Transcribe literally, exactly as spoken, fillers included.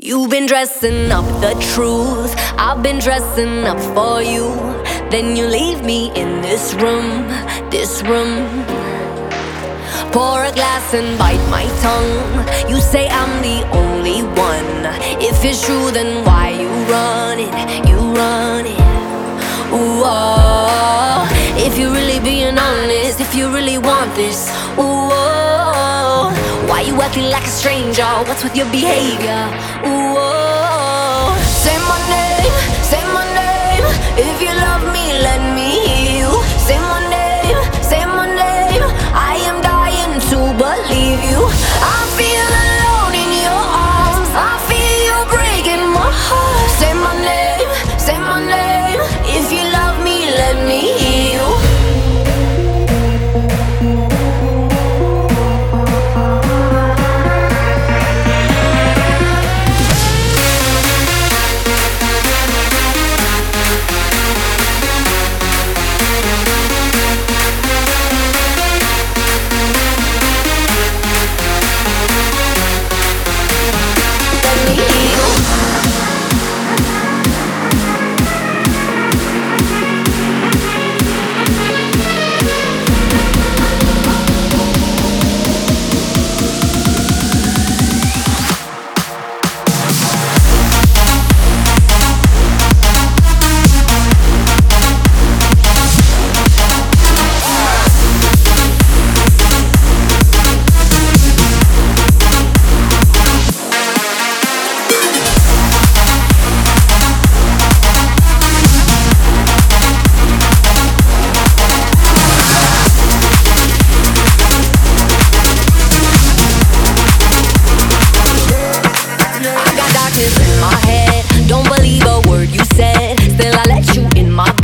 You've been dressing up the truth, I've been dressing up for you. Then you leave me in this room, this room. Pour a glass and bite my tongue. You say I'm the only one. If it's true, then why you run it, you run it. Ooh, oh. If you're really being honest, if you really want this, ooh, oh. Why you acting like a stranger? What's with your behavior? Ooh, oh. Say my name, say my name. If you love me, let me hear you. Say my name, say my name. I am dying to believe you. I feel alone in your arms. I feel you breaking my heart. Say my name, say my name. If you love me, let me hear you. In my head, don't believe a word you said. Still I let you in my